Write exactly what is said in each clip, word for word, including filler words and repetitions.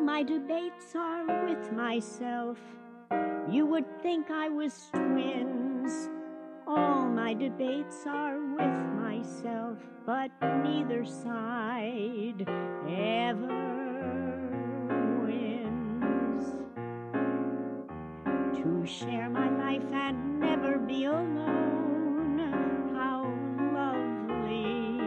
my debates are with myself. You would think I was twins. All my debates are with myself, but neither side ever wins. To share my life and never be alone, how lovely.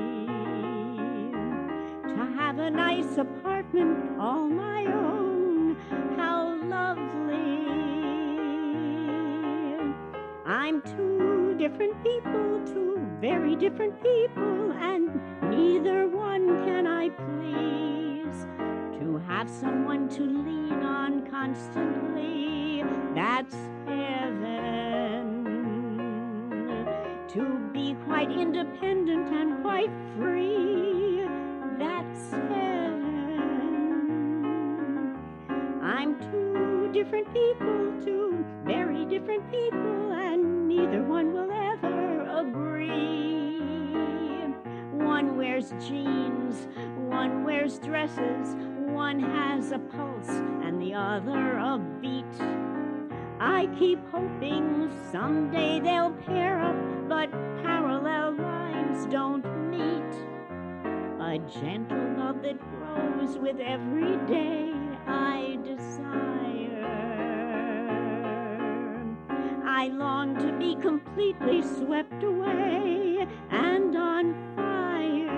To have a nice apartment all my own, how lovely. I'm two different people, two very different people, and neither one can I please. To have someone to lean on constantly, that's heaven. To be quite independent and quite free, that's heaven. I'm two different people, two very different people, and neither one will ever agree. One wears jeans, one wears dresses, one has a pulse and the other a beat. I keep hoping someday they'll pair up, but parallel lines don't meet. A gentle love that grows with every day I desire. I long to be completely swept away and on fire.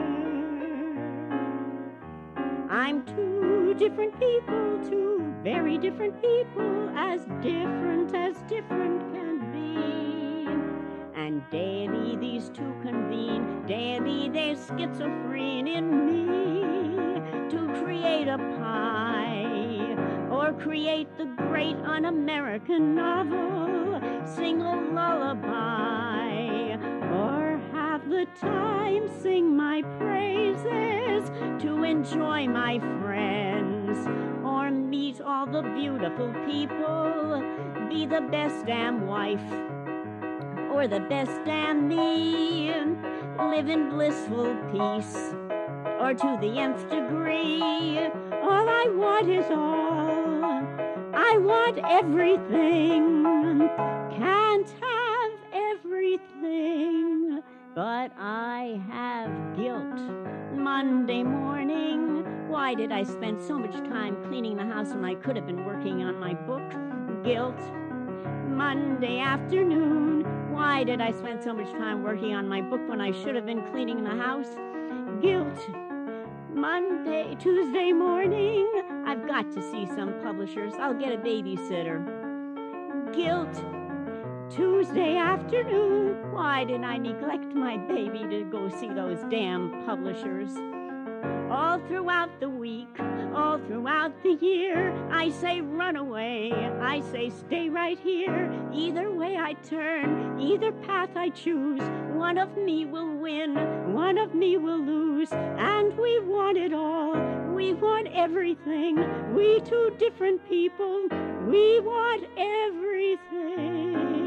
I'm two different people, two very different people, as different as different can be. And daily these two convene, daily they're schizophrene in me, to create a pie, or create the great un-American novel, sing a lullaby, or have the time sing my praises, to enjoy my friends, or meet all the beautiful people, be the best damn wife, or the best damn me, live in blissful peace, or to the nth degree. All I want is all. I want everything. Can't have everything, but I have guilt. Monday morning, why did I spend so much time cleaning the house when I could have been working on my book? Guilt. Monday afternoon, why did I spend so much time working on my book when I should have been cleaning the house? Guilt. Monday, Tuesday morning, I've got to see some publishers. I'll get a babysitter. Guilt. Tuesday afternoon, why did I neglect my baby to go see those damn publishers? All throughout the week, all throughout the year, I say run away, I say stay right here. Either way I turn, either path I choose, one of me will win, one of me will lose. And we want it all, we want everything. We two different people, we want everything.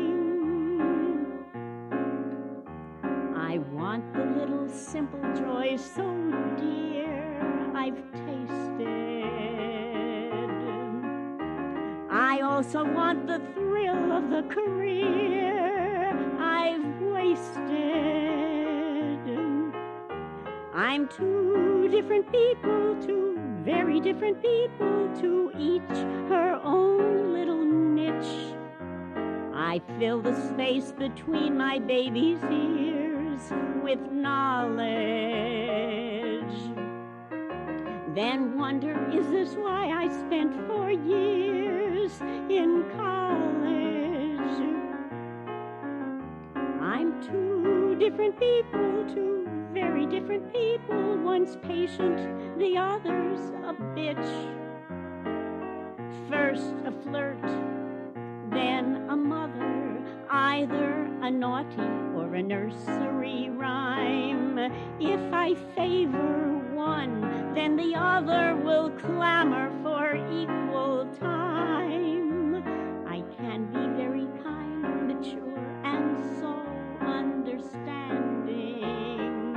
I want the little simple joys so dear I've tasted. I also want the thrill of the career I've wasted. I'm two different people, two very different people, to each her own little niche. I fill the space between my baby's ears with knowledge. Then wonder, is this why I spent four years in college? I'm two different people, two very different people. One's patient, the other's a bitch. First a flirt, then a mother, either a naughty or a nursery rhyme. If I favor one, then the other will clamor for equal time. I can be very kind, mature, and so understanding.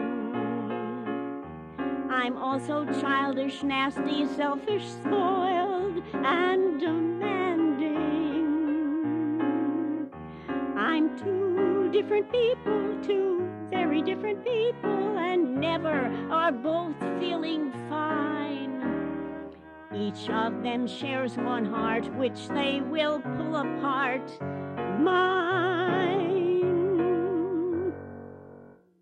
I'm also childish, nasty, selfish, spoiled, and demanding. I'm two different people, two very different people, and never are both feeling fine. Each of them shares one heart, which they will pull apart. Mine.